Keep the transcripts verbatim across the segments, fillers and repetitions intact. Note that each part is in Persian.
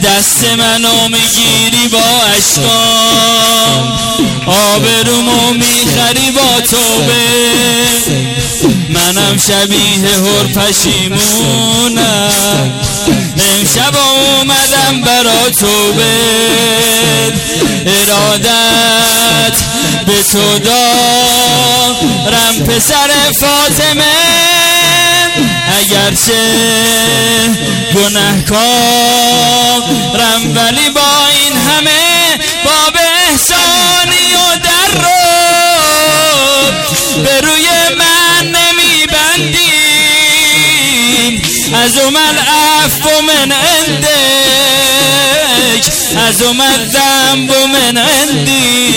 دست منو میگیری با اشکام، آبرومو میخری با توبه. منم شبیه هر پشیمونم، امشب اومدم برا توبه. ارادت به تو دارم پسر فاطمه، اگرچه گناهکارم ولی با این همه باب احسانی و در رو به روی من نمیبندیم. از اومل عفو من عندك، از اومل ذنب من عندي.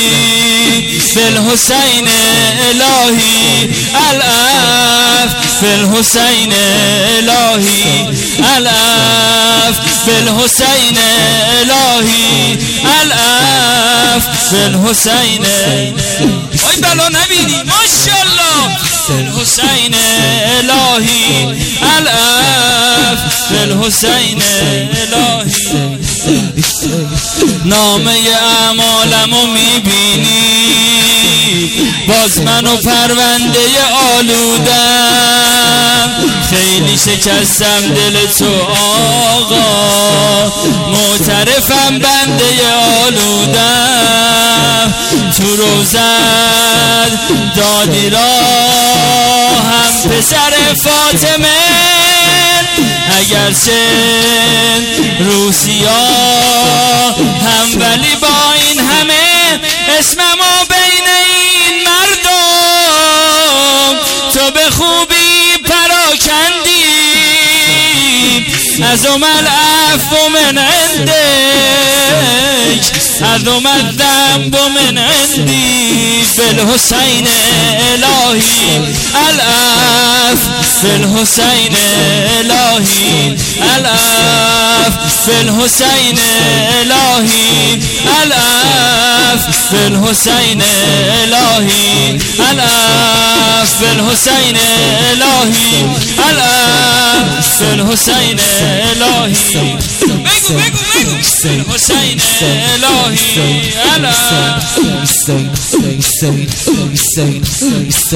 بالحسين الهی العفو، بالحسين الهی العفو، بالحسين الهی العفو، بالحسين. ای بلا نبینی ماشاءالله. بالحسين الهی العفو، بالحسين الهی. نامه اعمالمو میبینی، باز منو پرونده آلودم. خیلی شکستم دل تو آقا، معترفم بنده آلودم. تو روزت دادی راهم پسر فاطمه، اگرچه روسیا هم ولی با این همه اسممو بین این مردم تو به خوبی پراکندی. از اومل عفو من عندك، از اومل ذنب من عندي. بالحسين الهی العفو، بالحسين الهی العفو، بالحسين الهی العفو، بالحسين الهی العفو، بالحسين الهی العفو، بالحسين الهی. بگو بگو بگو. بالحسين الهی العفو.